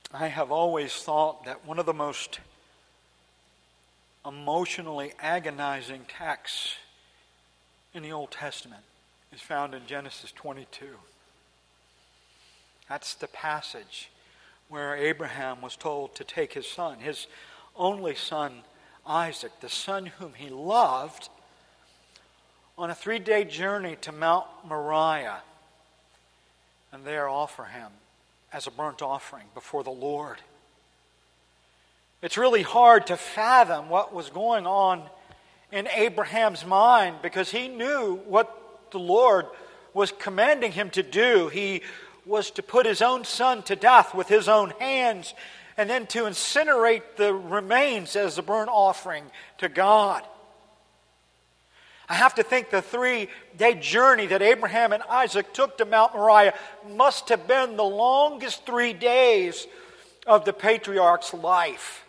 I have always thought that one of the most emotionally agonizing texts in the Old Testament is found in Genesis 22. That's the passage where Abraham was told to take his son, his only son, Isaac, the son whom he loved, on a 3-day journey to Mount Moriah, and there offer him as a burnt offering before the Lord. It's really hard to fathom what was going on in Abraham's mind, because he knew what the Lord was commanding him to do. He was to put his own son to death with his own hands, and then to incinerate the remains as a burnt offering to God. I have to think the 3-day journey that Abraham and Isaac took to Mount Moriah must have been the longest 3 days of the patriarch's life.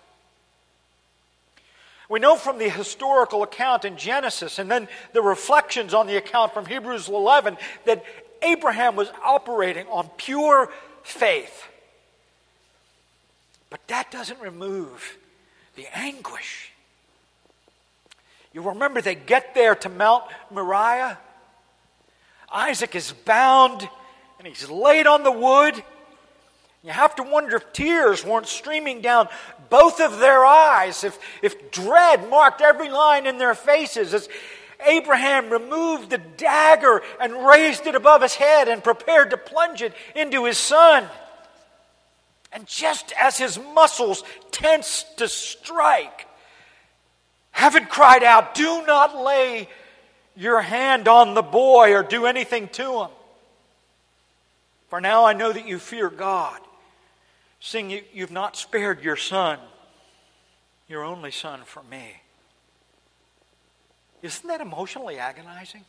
We know from the historical account in Genesis and then the reflections on the account from Hebrews 11 that Abraham was operating on pure faith. But that doesn't remove the anguish. You remember they get there to Mount Moriah. Isaac is bound and he's laid on the wood. You have to wonder if tears weren't streaming down both of their eyes, if dread marked every line in their faces as Abraham removed the dagger and raised it above his head and prepared to plunge it into his son. And just as his muscles tensed to strike, heaven cried out, "Do not lay your hand on the boy or do anything to him. For now I know that you fear God, seeing you've not spared your son, your only son, for me." Isn't that emotionally agonizing?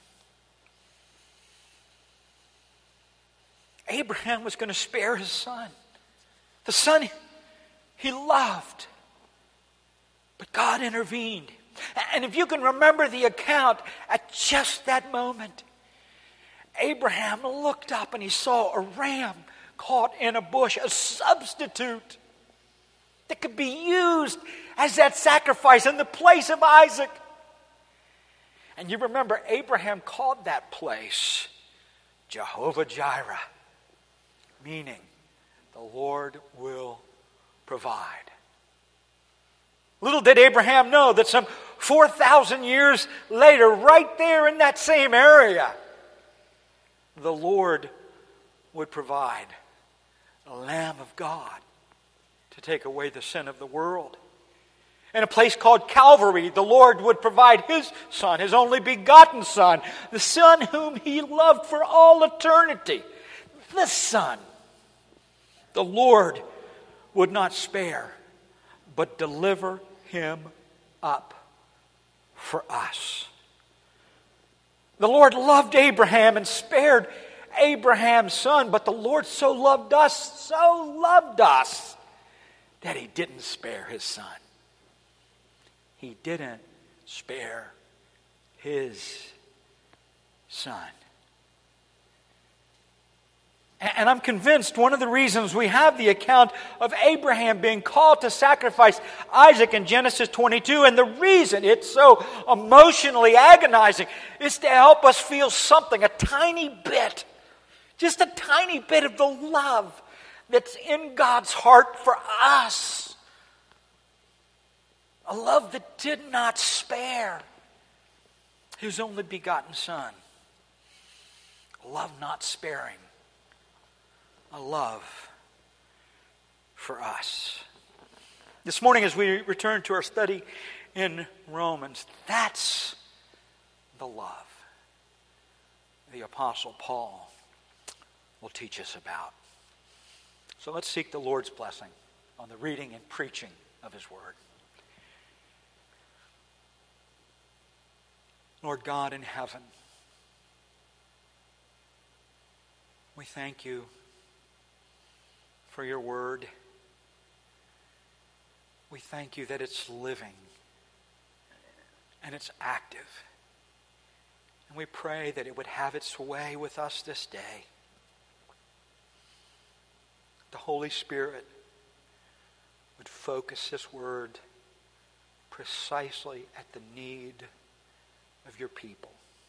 Abraham was going to spare his son, the son he loved. But God intervened. And if you can remember the account, at just that moment, Abraham looked up and he saw a ram caught in a bush, a substitute that could be used as that sacrifice in the place of Isaac. And you remember Abraham called that place Jehovah Jireh, meaning the Lord will provide. Little did Abraham know that some 4,000 years later, right there in that same area, the Lord would provide the Lamb of God to take away the sin of the world. In a place called Calvary, the Lord would provide His Son, His only begotten Son, the Son whom He loved for all eternity. The Son the Lord would not spare, but deliver Him up for us. The Lord loved Abraham and spared Abraham's son, but the Lord so loved us, that He didn't spare His son. He didn't spare His son. And I'm convinced one of the reasons we have the account of Abraham being called to sacrifice Isaac in Genesis 22, and the reason it's so emotionally agonizing, is to help us feel something, a tiny bit, just a tiny bit of the love that's in God's heart for us. A love that did not spare His only begotten Son. A love not sparing. A love for us. This morning as we return to our study in Romans, that's the love the Apostle Paul will teach us about. So let's seek the Lord's blessing on the reading and preaching of His Word. Lord God in heaven, we thank You for Your Word. We thank You that it's living and it's active. And we pray that it would have its way with us this day. The Holy Spirit would focus this word precisely at the need of your people.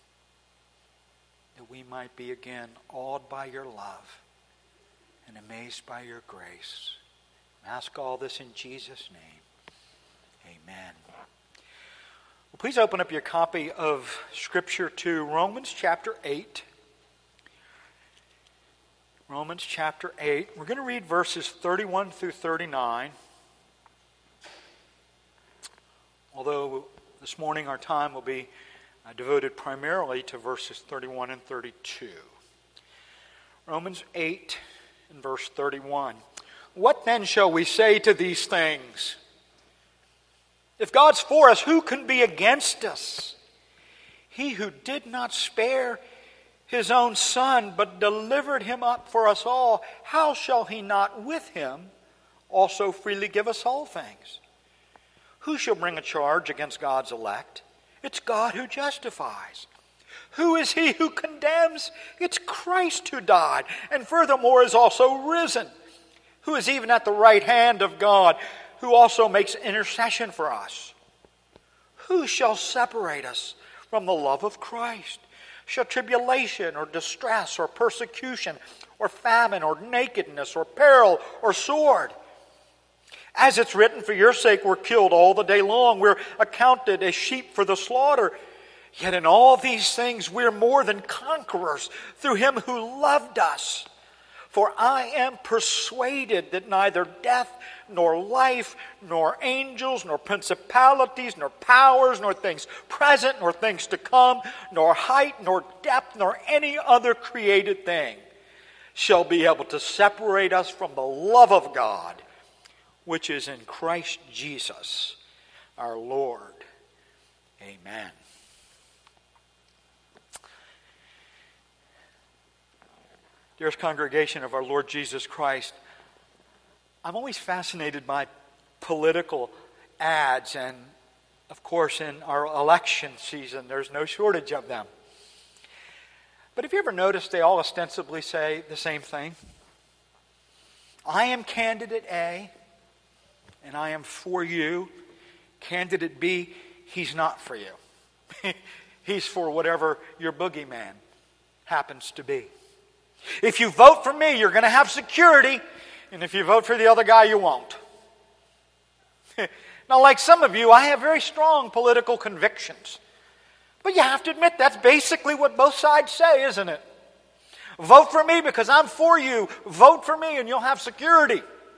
That we might be again awed by your love and amazed by your grace. I ask all this in Jesus' name. Amen. Well, please open up your copy of Scripture to Romans chapter 8. Romans chapter 8. We're going to read verses 31 through 39. Although this morning our time will be devoted primarily to verses 31 and 32. Romans 8 and verse 31. What then shall we say to these things? If God's for us, who can be against us? He who did not spare His own Son, but delivered Him up for us all, how shall He not with Him also freely give us all things? Who shall bring a charge against God's elect? It's God who justifies. Who is he who condemns? It's Christ who died, and furthermore is also risen, who is even at the right hand of God, who also makes intercession for us. Who shall separate us from the love of Christ? Shall tribulation or distress or persecution or famine or nakedness or peril or sword? As it's written, for your sake we're killed all the day long. We're accounted as sheep for the slaughter. Yet in all these things we're more than conquerors through Him who loved us. For I am persuaded that neither death, nor life, nor angels, nor principalities, nor powers, nor things present, nor things to come, nor height, nor depth, nor any other created thing shall be able to separate us from the love of God, which is in Christ Jesus our Lord. Amen. Dearest congregation of our Lord Jesus Christ, I'm always fascinated by political ads, and of course in our election season there's no shortage of them. But have you ever noticed they all ostensibly say the same thing? I am candidate A, and I am for you. Candidate B, he's not for you. He's for whatever your boogeyman happens to be. If you vote for me, you're going to have security. And if you vote for the other guy, you won't. Now, like some of you, I have very strong political convictions. But you have to admit, that's basically what both sides say, isn't it? Vote for me because I'm for you. Vote for me and you'll have security.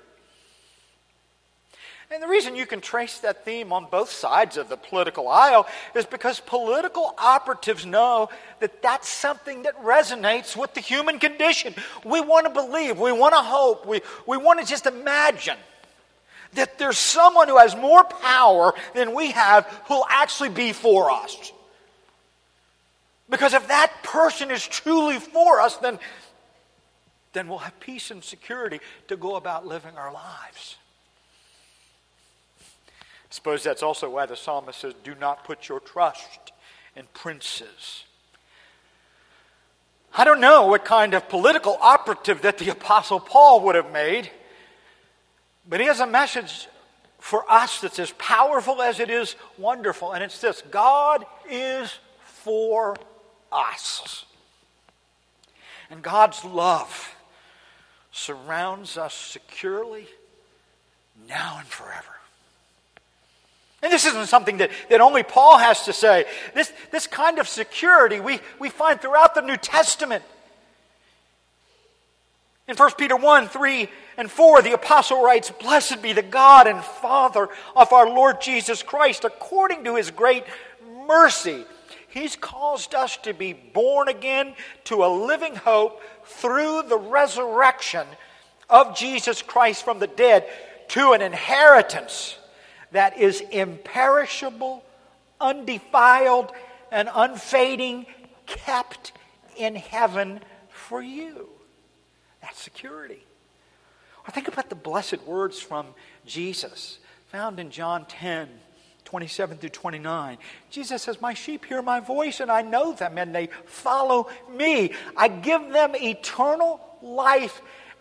And the reason you can trace that theme on both sides of the political aisle is because political operatives know that that's something that resonates with the human condition. We want to believe, we want to hope, we want to just imagine that there's someone who has more power than we have who'll actually be for us. Because if that person is truly for us, then we'll have peace and security to go about living our lives. I suppose that's also why the psalmist says, do not put your trust in princes. I don't know what kind of political operative that the Apostle Paul would have made, but he has a message for us that's as powerful as it is wonderful, and it's this: God is for us. And God's love surrounds us securely now and forever. And this isn't something that only Paul has to say. This kind of security we find throughout the New Testament. In 1 Peter 1, 3 and 4, the apostle writes, Blessed be the God and Father of our Lord Jesus Christ. According to His great mercy, He's caused us to be born again to a living hope through the resurrection of Jesus Christ from the dead, to an inheritance that is imperishable, undefiled, and unfading, kept in heaven for you. That's security. Or think about the blessed words from Jesus, found in John 10, 27 through 29. Jesus says, My sheep hear my voice, and I know them, and they follow me. I give them eternal life,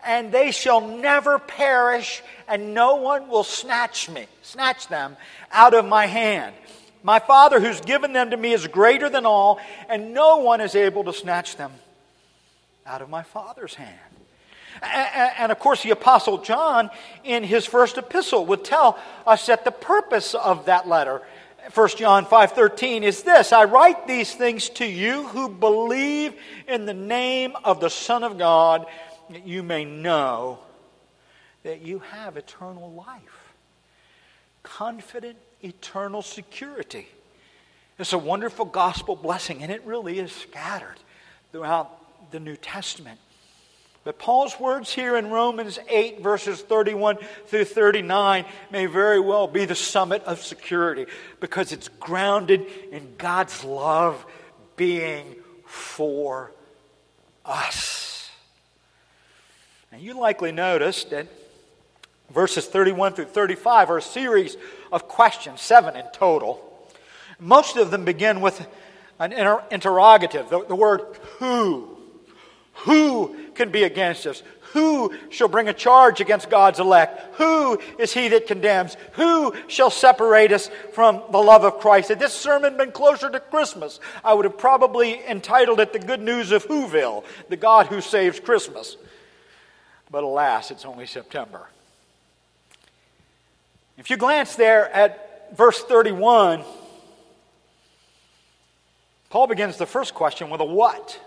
and they shall never perish, and no one will snatch them out of my hand. My Father who's given them to me is greater than all, and no one is able to snatch them out of my Father's hand. And of course, the Apostle John, in his first epistle, would tell us that the purpose of that letter, 1 John 5:13, is this: I write these things to you who believe in the name of the Son of God, that you may know that you have eternal life. Confident, eternal security. It's a wonderful gospel blessing, and it really is scattered throughout the New Testament. But Paul's words here in Romans 8, verses 31 through 39 may very well be the summit of security, because it's grounded in God's love being for us. And you likely noticed that verses 31 through 35 are a series of questions, 7 in total. Most of them begin with an interrogative, the word who. Who can be against us? Who shall bring a charge against God's elect? Who is he that condemns? Who shall separate us from the love of Christ? Had this sermon been closer to Christmas, I would have probably entitled it The Good News of Whoville, the God who saves Christmas. But alas, it's only September. If you glance there at verse 31, Paul begins the first question with a what.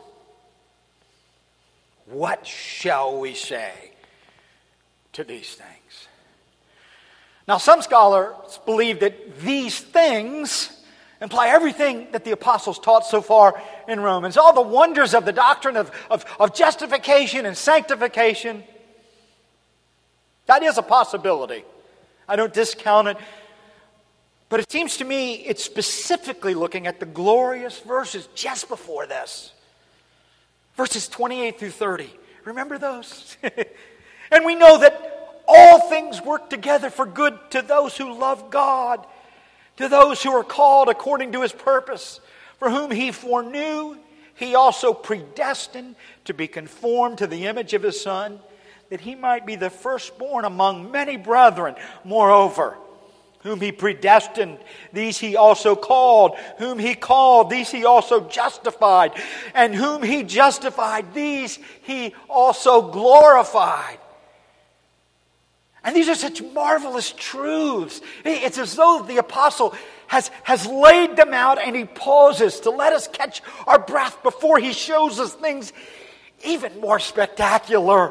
What shall we say to these things? Now, some scholars believe that these things imply everything that the apostles taught so far in Romans. All the wonders of the doctrine of justification and sanctification. That is a possibility. I don't discount it. But it seems to me it's specifically looking at the glorious verses just before this. Verses 28 through 30. Remember those? And we know that all things work together for good to those who love God, to those who are called according to his purpose, for whom he foreknew, he also predestined to be conformed to the image of his Son, that he might be the firstborn among many brethren. Moreover, whom he predestined, these he also called. Whom he called, these he also justified. And whom he justified, these he also glorified. And these are such marvelous truths. It's as though the apostle has laid them out, and he pauses to let us catch our breath before he shows us things even more spectacular.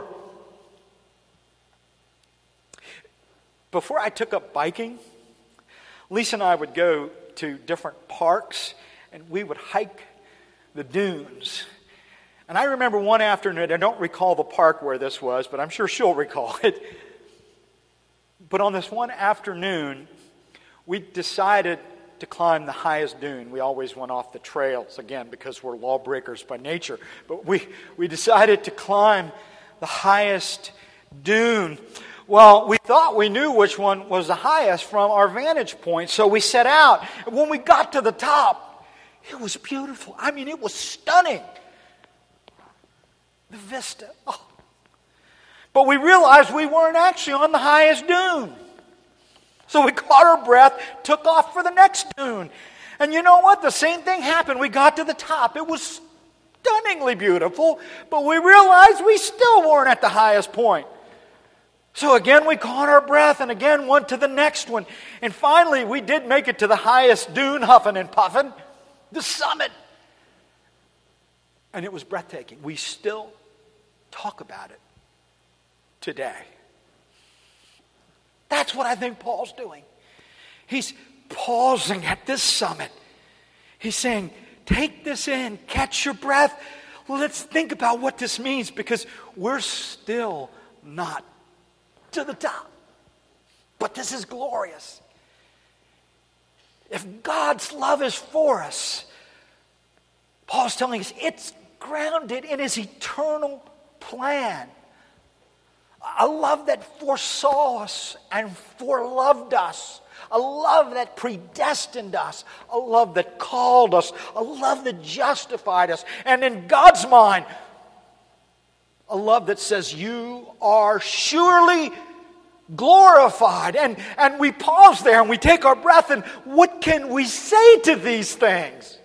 Before I took up biking, Lisa and I would go to different parks, and we would hike the dunes. And I remember one afternoon, I don't recall the park where this was, but I'm sure she'll recall it. But on this one afternoon, we decided to climb the highest dune. We always went off the trails, again, because we're lawbreakers by nature. But we decided to climb the highest dune. Well, we thought we knew which one was the highest from our vantage point, so we set out. And when we got to the top, it was beautiful. I mean, it was stunning. The vista. Oh. But we realized we weren't actually on the highest dune. So we caught our breath, took off for the next dune. And you know what? The same thing happened. We got to the top. It was stunningly beautiful, but we realized we still weren't at the highest point. So again, we caught our breath and again went to the next one. And finally, we did make it to the highest dune, huffing and puffing, the summit. And it was breathtaking. We still talk about it today. That's what I think Paul's doing. He's pausing at this summit. He's saying, take this in, catch your breath. Let's think about what this means, because we're still not to the top. But this is glorious. If God's love is for us, Paul's telling us it's grounded in his eternal plan. A love that foresaw us and foreloved us. A love that predestined us. A love that called us. A love that justified us. And in God's mind, A love that says, you are surely glorified. And we pause there and we take our breath, and what can we say to these things?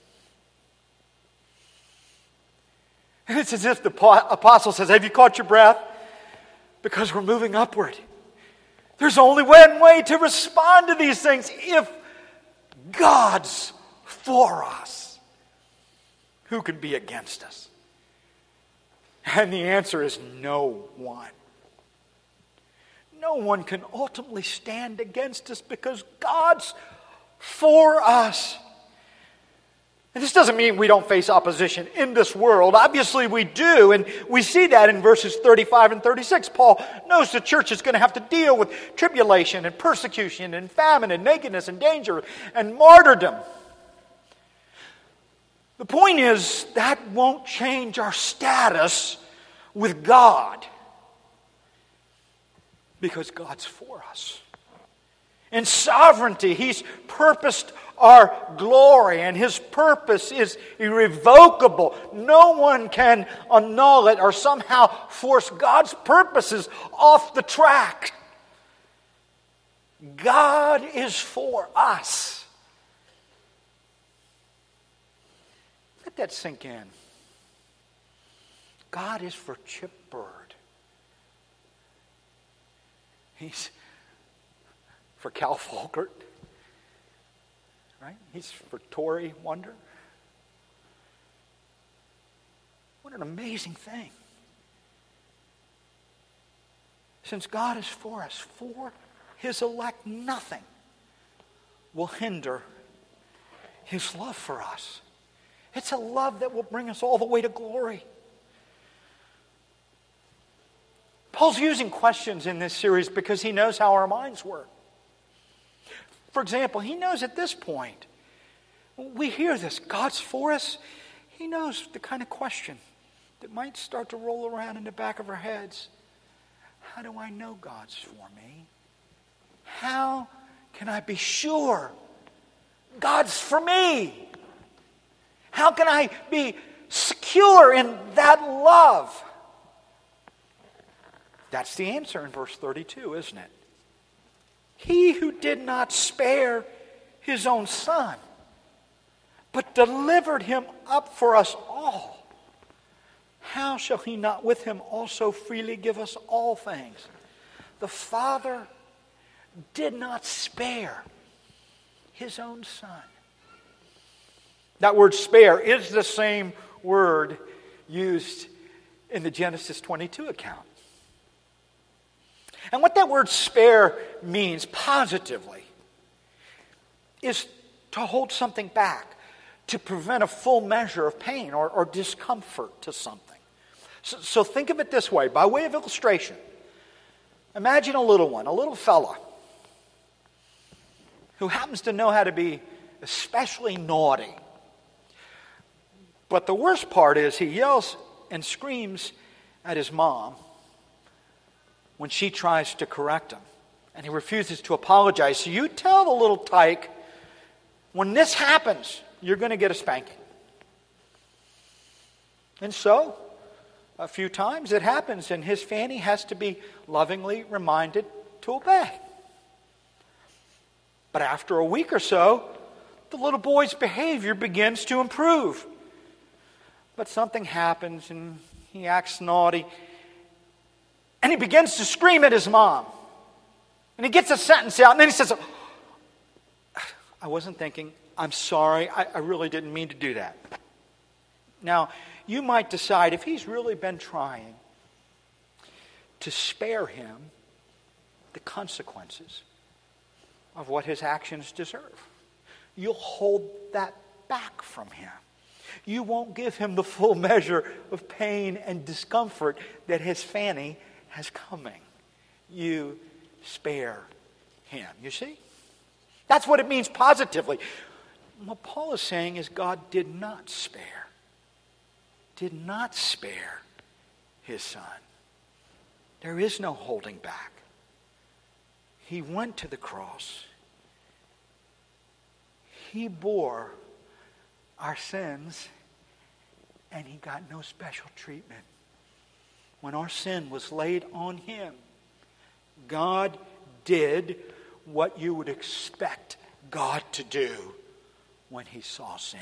And it's as if the apostle says, have you caught your breath? Because we're moving upward. There's only one way to respond to these things. If God's for us, who can be against us? And the answer is no one. No one can ultimately stand against us because God's for us. And this doesn't mean we don't face opposition in this world. Obviously we do, and we see that in verses 35 and 36. Paul knows the church is going to have to deal with tribulation and persecution and famine and nakedness and danger and martyrdom. The point is, that won't change our status with God, because God's for us. In sovereignty, He's purposed our glory, and His purpose is irrevocable. No one can annul it or somehow force God's purposes off the track. God is for us. Let that sink in. God is for Chip Bird. He's for Cal Folkert. Right? He's for Tori Wonder. What an amazing thing. Since God is for us, for His elect, nothing will hinder His love for us. It's a love that will bring us all the way to glory. Paul's using questions in this series because he knows how our minds work. For example, he knows at this point, we hear this, God's for us. He knows the kind of question that might start to roll around in the back of our heads. How do I know God's for me? How can I be sure God's for me? How can I be secure in that love? That's the answer in verse 32, isn't it? He who did not spare His own Son, but delivered Him up for us all, how shall He not with Him also freely give us all things? The Father did not spare His own Son. That word spare is the same word used in the Genesis 22 account. And what that word spare means positively is to hold something back, to prevent a full measure of pain or discomfort to something. So think of it this way, by way of illustration. Imagine a little one, a little fella, who happens to know how to be especially naughty. But the worst part is he yells and screams at his mom when she tries to correct him. And he refuses to apologize. So you tell the little tyke, when this happens, you're going to get a spanking. And so, a few times it happens, and his Fanny has to be lovingly reminded to obey. But after a week or so, the little boy's behavior begins to improve. But something happens, and he acts naughty. And he begins to scream at his mom. And he gets a sentence out, and then he says, I wasn't thinking, I'm sorry, I really didn't mean to do that. Now, you might decide if he's really been trying to spare him the consequences of what his actions deserve. You'll hold that back from him. You won't give him the full measure of pain and discomfort that his Fanny has coming. You spare him. You see? That's what it means positively. What Paul is saying is God did not spare His Son. There is no holding back. He went to the cross. He bore our sins, and He got no special treatment. when our sin was laid on Him, God did what you would expect God to do when He saw sin.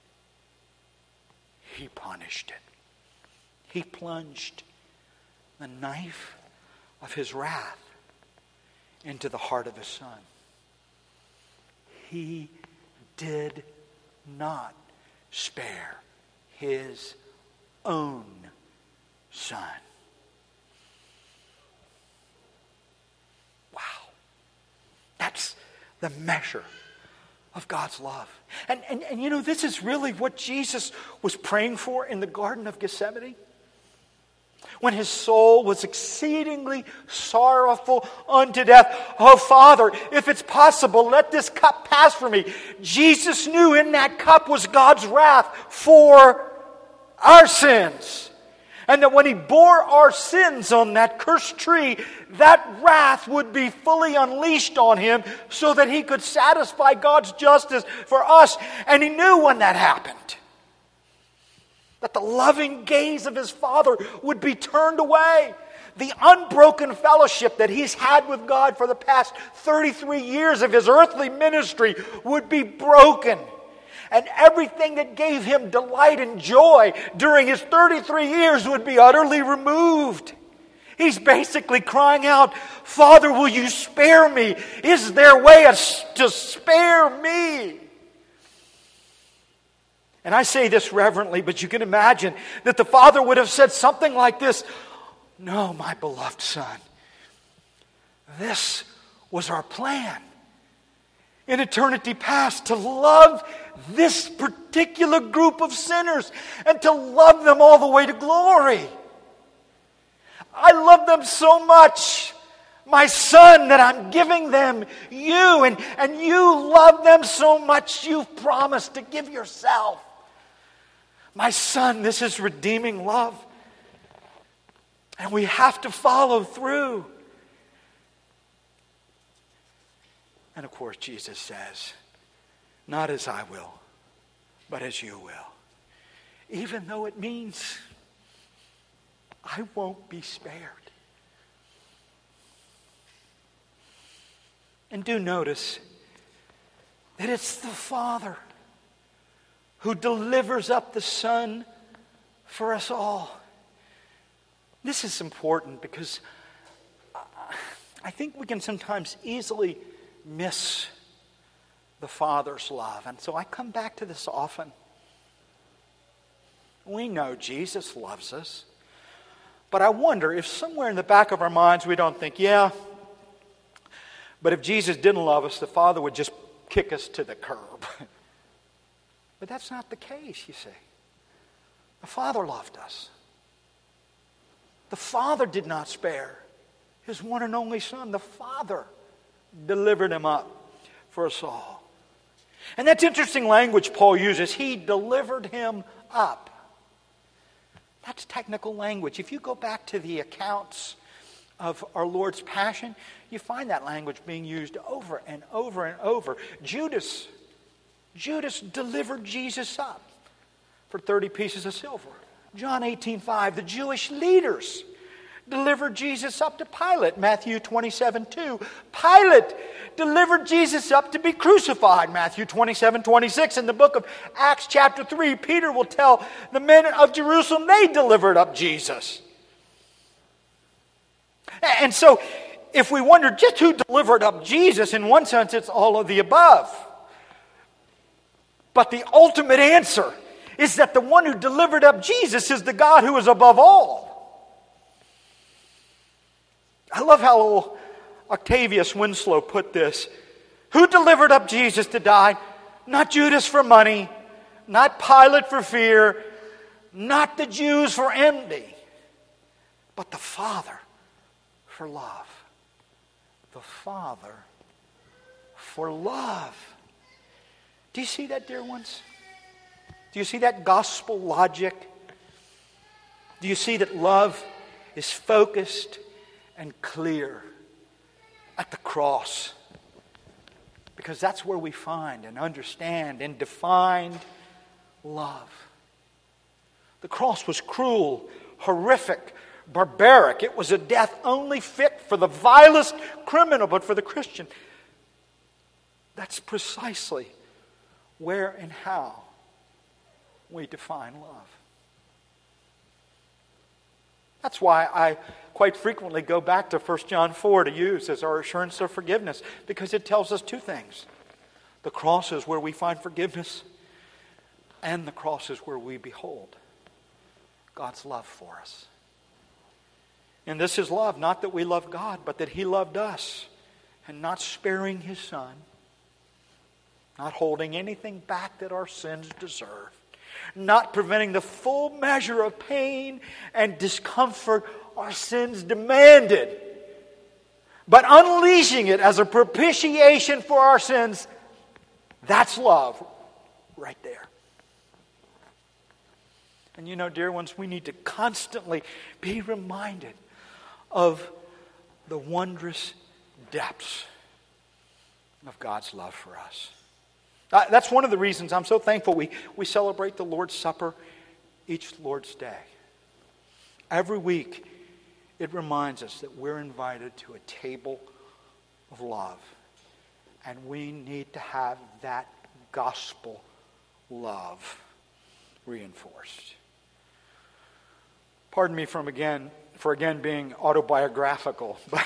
He punished it. He plunged the knife of His wrath into the heart of His Son. He did not spare His own Son. Wow. That's the measure of God's love. And you know, this is really what Jesus was praying for in the Garden of Gethsemane. When His soul was exceedingly sorrowful unto death. Oh, Father, if it's possible, let this cup pass from me. Jesus knew in that cup was God's wrath for our sins. And that when He bore our sins on that cursed tree, that wrath would be fully unleashed on Him so that He could satisfy God's justice for us. And He knew when that happened, that the loving gaze of His Father would be turned away. The unbroken fellowship that He's had with God for the past 33 years of His earthly ministry would be broken. And everything that gave Him delight and joy during His 33 years would be utterly removed. He's basically crying out, Father, will you spare me? Is there a way to spare me? And I say this reverently, but you can imagine that the Father would have said something like this, No, my beloved Son, this was our plan in eternity past, to love this particular group of sinners and to love them all the way to glory. I love them so much, my Son, that I'm giving them you, and you love them so much you've promised to give yourself. My Son, this is redeeming love. And we have to follow through. And of course, Jesus says, not as I will, but as you will. Even though it means I won't be spared. And do notice that it's the Father who delivers up the Son for us all. This is important because I think we can sometimes easily miss the Father's love. And so I come back to this often. We know Jesus loves us. But I wonder if somewhere in the back of our minds we don't think, yeah, but if Jesus didn't love us, the Father would just kick us to the curb. But that's not the case, you see. The Father loved us. The Father did not spare His one and only Son. The Father delivered Him up for us all. And that's interesting language Paul uses. He delivered Him up. That's technical language. If you go back to the accounts of our Lord's Passion, you find that language being used over and over and over. Judas delivered Jesus up for 30 pieces of silver. John 18:5, the Jewish leaders delivered Jesus up to Pilate. Matthew 27:2. Pilate delivered Jesus up to be crucified. Matthew 27:26. In the book of Acts chapter 3, Peter will tell the men of Jerusalem they delivered up Jesus. And so, if we wonder just who delivered up Jesus, in one sense it's all of the above. But the ultimate answer is that the one who delivered up Jesus is the God who is above all. I love how Octavius Winslow put this. Who delivered up Jesus to die? Not Judas for money, not Pilate for fear, not the Jews for envy, but the Father for love. The Father for love. Do you see that, dear ones? Do you see that gospel logic? Do you see that love is focused and clear at the cross? Because that's where we find and understand and define love. The cross was cruel, horrific, barbaric. It was a death only fit for the vilest criminal, but for the Christian, that's precisely where and how we define love. That's why I quite frequently go back to 1 John 4 to use as our assurance of forgiveness, because it tells us two things. The cross is where we find forgiveness, and the cross is where we behold God's love for us. And this is love, not that we love God, but that He loved us, and not sparing His Son, not holding anything back that our sins deserve, not preventing the full measure of pain and discomfort our sins demanded, but unleashing it as a propitiation for our sins. That's love right there. And you know, dear ones, we need to constantly be reminded of the wondrous depths of God's love for us. That's one of the reasons I'm so thankful we celebrate the Lord's Supper each Lord's Day. Every week, it reminds us that we're invited to a table of love. And we need to have that gospel love reinforced. Pardon me for again being autobiographical, but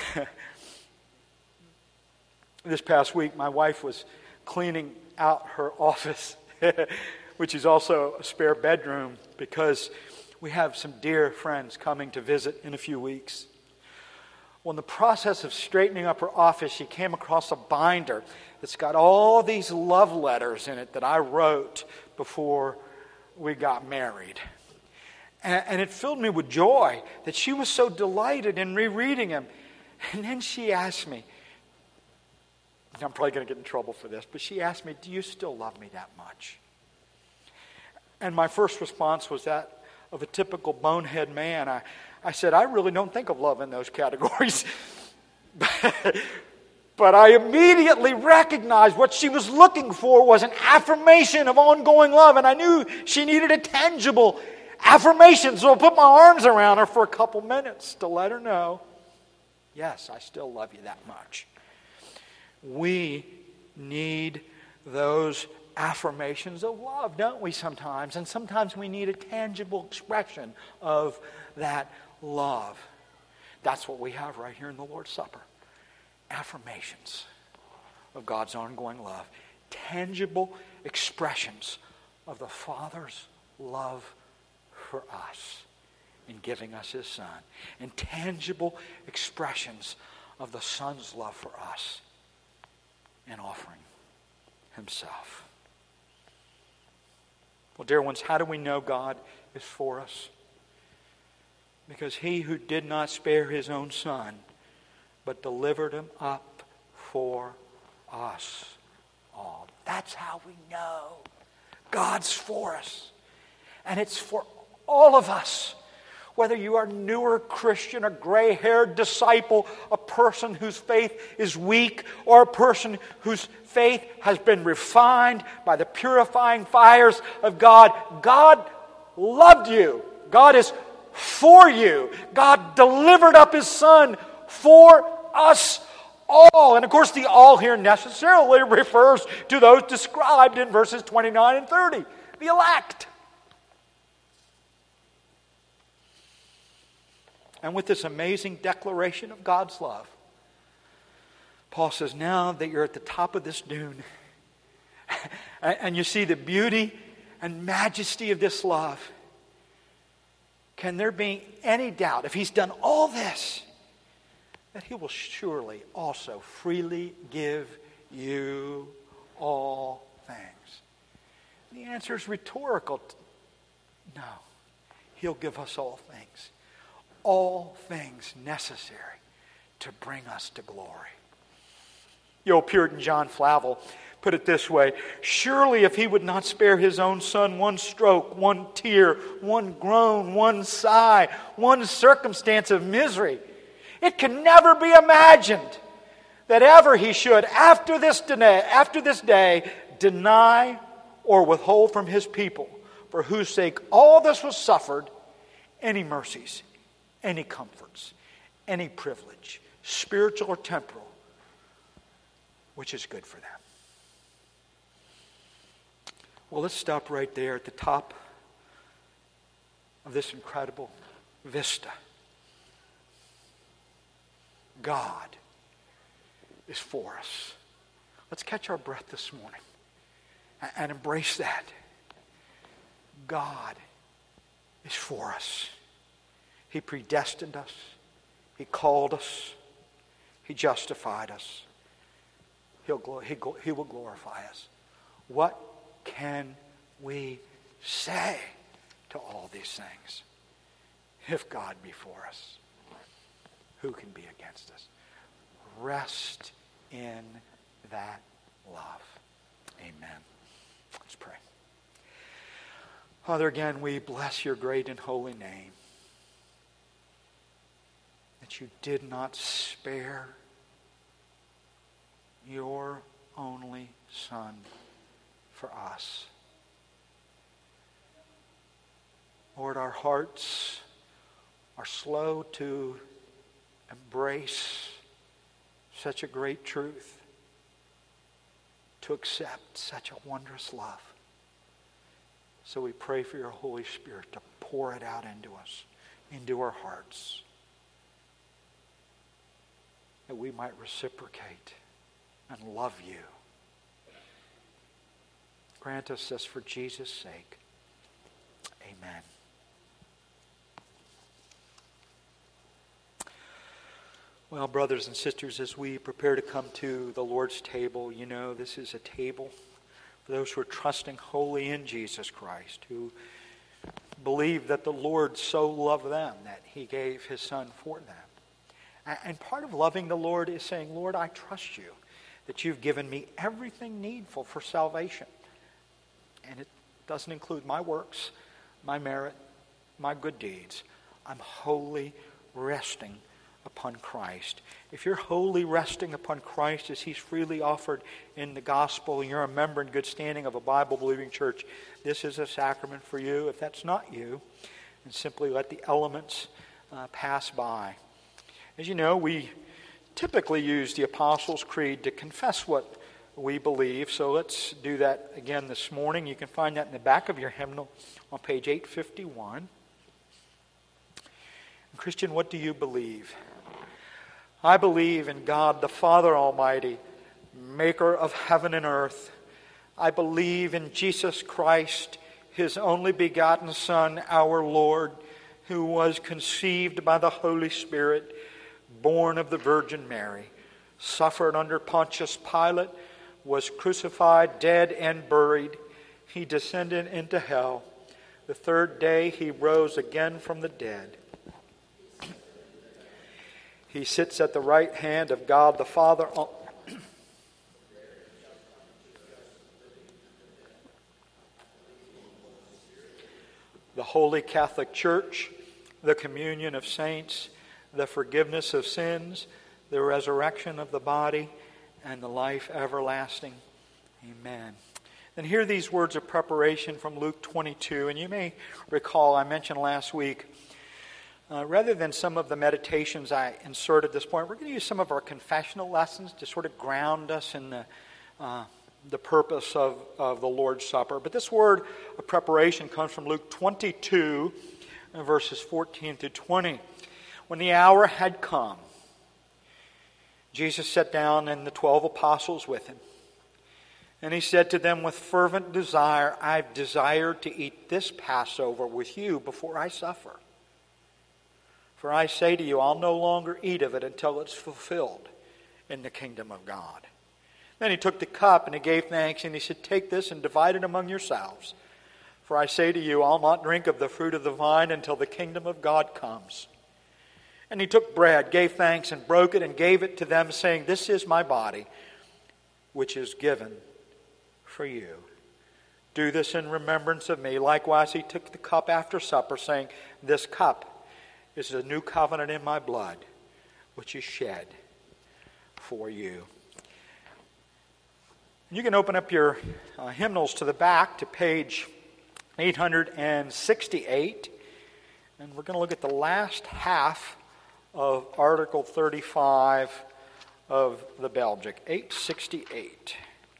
this past week my wife was cleaning out her office, which is also a spare bedroom, because we have some dear friends coming to visit in a few weeks. Well, in the process of straightening up her office, she came across a binder that's got all these love letters in it that I wrote before we got married. And it filled me with joy that she was so delighted in rereading them. And then she asked me, I'm probably going to get in trouble for this, but she asked me, do you still love me that much? And my first response was that of a typical bonehead man. I said, I really don't think of love in those categories. But I immediately recognized what she was looking for was an affirmation of ongoing love. And I knew she needed a tangible affirmation. So I put my arms around her for a couple minutes to let her know, yes, I still love you that much. We need those affirmations of love, don't we, sometimes? And sometimes we need a tangible expression of that love. That's what we have right here in the Lord's Supper. Affirmations of God's ongoing love. Tangible expressions of the Father's love for us in giving us His Son. And tangible expressions of the Son's love for us in offering Himself. Well, dear ones, how do we know God is for us? Because He who did not spare His own Son, but delivered Him up for us all. That's how we know God's for us. And it's for all of us. Whether you are a newer Christian, a gray-haired disciple, a person whose faith is weak, or a person whose faith has been refined by the purifying fires of God, God loved you. God is for you. God delivered up His Son for us all. And of course, the all here necessarily refers to those described in verses 29 and 30, the elect. And with this amazing declaration of God's love, Paul says, now that you're at the top of this dune, and you see the beauty and majesty of this love, can there be any doubt, if He's done all this, that He will surely also freely give you all things? The answer is rhetorical. No. He'll give us all things. All things necessary to bring us to glory. The old Puritan John Flavel put it this way: surely if He would not spare His own Son one stroke, one tear, one groan, one sigh, one circumstance of misery, it can never be imagined that ever He should, after this day, deny or withhold from His people, for whose sake all this was suffered, any mercies, any comforts, any privilege, spiritual or temporal, which is good for them. Well, let's stop right there at the top of this incredible vista. God is for us. Let's catch our breath this morning and embrace that. God is for us. He predestined us. He called us. He justified us. He will glorify us. What can we say to all these things? If God be for us, who can be against us? Rest in that love. Amen. Let's pray. Father, again, we bless your great and holy name, that you did not spare your only Son for us. Lord, our hearts are slow to embrace such a great truth, to accept such a wondrous love. So we pray for your Holy Spirit to pour it out into us, into our hearts, that we might reciprocate and love you. Grant us this for Jesus' sake. Amen. Well, brothers and sisters, as we prepare to come to the Lord's table, you know this is a table for those who are trusting wholly in Jesus Christ, who believe that the Lord so loved them that he gave his Son for them. And part of loving the Lord is saying, Lord, I trust you that you've given me everything needful for salvation. And it doesn't include my works, my merit, my good deeds. I'm wholly resting upon Christ. If you're wholly resting upon Christ as he's freely offered in the gospel, and you're a member in good standing of a Bible-believing church, this is a sacrament for you. If that's not you, and simply let the elements pass by. As you know, we typically use the Apostles' Creed to confess what we believe. So let's do that again this morning. You can find that in the back of your hymnal on page 851. Christian, what do you believe? I believe in God the Father Almighty, maker of heaven and earth. I believe in Jesus Christ, his only begotten Son, our Lord, who was conceived by the Holy Spirit, born of the Virgin Mary, suffered under Pontius Pilate, was crucified, dead, and buried. He descended into hell. The third day he rose again from the dead. He sits at the right hand of God the Father. The Holy Catholic Church, the communion of saints, the forgiveness of sins, the resurrection of the body, and the life everlasting. Amen. Then hear these words of preparation from Luke 22. And you may recall, I mentioned last week, rather than some of the meditations I inserted at this point, we're going to use some of our confessional lessons to sort of ground us in the purpose of the Lord's Supper. But this word of preparation comes from Luke 22, verses 14 through 20. When the hour had come, Jesus sat down and the 12 apostles with him. And he said to them, with fervent desire, I've desired to eat this Passover with you before I suffer. For I say to you, I'll no longer eat of it until it's fulfilled in the kingdom of God. Then he took the cup and he gave thanks and he said, take this and divide it among yourselves. For I say to you, I'll not drink of the fruit of the vine until the kingdom of God comes. And he took bread, gave thanks, and broke it, and gave it to them, saying, this is my body, which is given for you. Do this in remembrance of me. Likewise, he took the cup after supper, saying, this cup is a new covenant in my blood, which is shed for you. You can open up your hymnals to the back to page 868. And we're going to look at the last half of Article 35 of the Belgic, 868.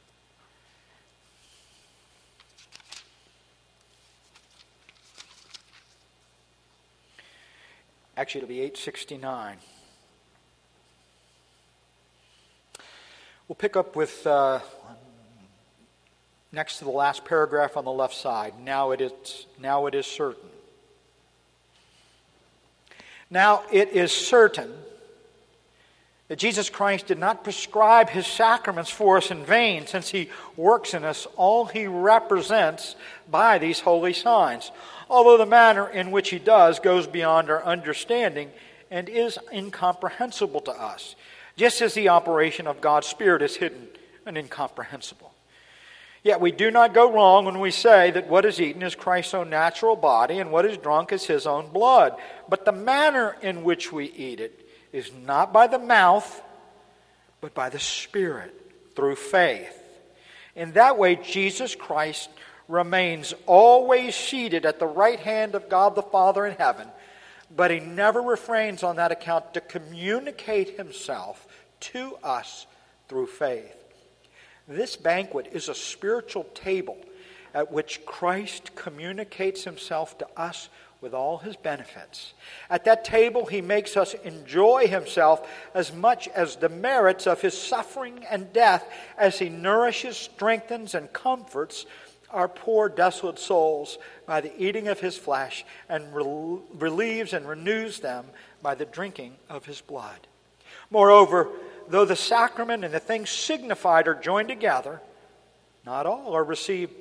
Actually, it'll be 869. We'll pick up with next to the last paragraph on the left side. Now it is certain. Now it is certain that Jesus Christ did not prescribe his sacraments for us in vain, since he works in us all he represents by these holy signs, although the manner in which he does goes beyond our understanding and is incomprehensible to us, just as the operation of God's Spirit is hidden and incomprehensible. Yet we do not go wrong when we say that what is eaten is Christ's own natural body and what is drunk is his own blood. But the manner in which we eat it is not by the mouth, but by the Spirit, through faith. In that way, Jesus Christ remains always seated at the right hand of God the Father in heaven, but he never refrains on that account to communicate himself to us through faith. This banquet is a spiritual table at which Christ communicates himself to us with all his benefits. At that table, he makes us enjoy himself as much as the merits of his suffering and death, as he nourishes, strengthens, and comforts our poor, desolate souls by the eating of his flesh, and relieves and renews them by the drinking of his blood. Moreover, though the sacrament and the things signified are joined together, not all receive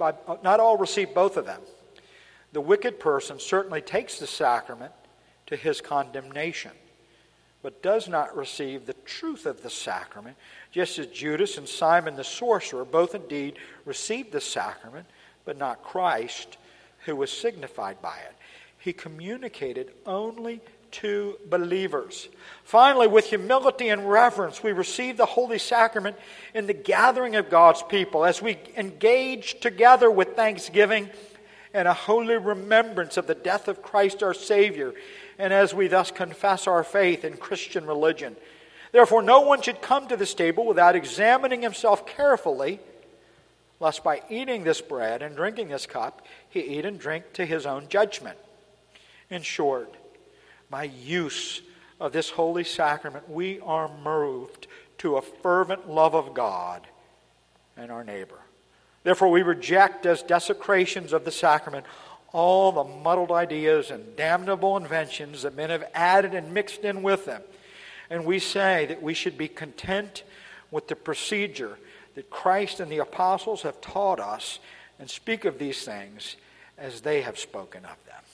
both of them. The wicked person certainly takes the sacrament to his condemnation, but does not receive the truth of the sacrament, just as Judas and Simon the sorcerer both indeed received the sacrament, but not Christ, who was signified by it. He communicated only to believers. Finally, with humility and reverence, we receive the Holy Sacrament in the gathering of God's people, as we engage together with thanksgiving and a holy remembrance of the death of Christ our Savior, and as we thus confess our faith in Christian religion. Therefore, no one should come to this table without examining himself carefully, lest by eating this bread and drinking this cup, he eat and drink to his own judgment. In short, by use of this holy sacrament, we are moved to a fervent love of God and our neighbor. Therefore, we reject as desecrations of the sacrament all the muddled ideas and damnable inventions that men have added and mixed in with them. And we say that we should be content with the procedure that Christ and the apostles have taught us, and speak of these things as they have spoken of them.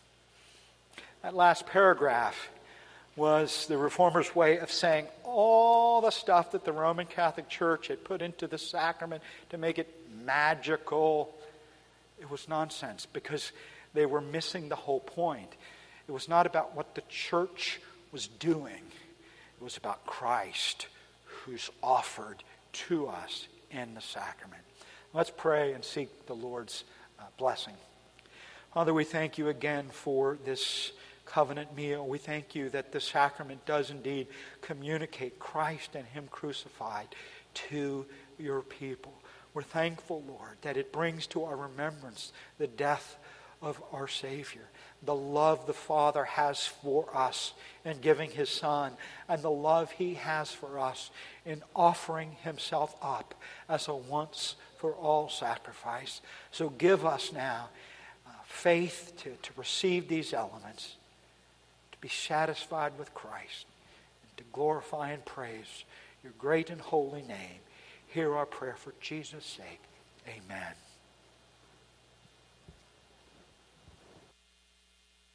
That last paragraph was the Reformers' way of saying all the stuff that the Roman Catholic Church had put into the sacrament to make it magical. It was nonsense, because they were missing the whole point. It was not about what the church was doing. It was about Christ, who's offered to us in the sacrament. Let's pray and seek the Lord's blessing. Father, we thank you again for this covenant meal. We thank you that the sacrament does indeed communicate Christ and him crucified to your people. We're thankful, Lord, that it brings to our remembrance the death of our Savior, the love the Father has for us in giving his Son, and the love he has for us in offering himself up as a once-for-all sacrifice. So give us now faith to receive these elements, to be satisfied with Christ, and to glorify and praise your great and holy name. Hear our prayer for Jesus' sake. Amen.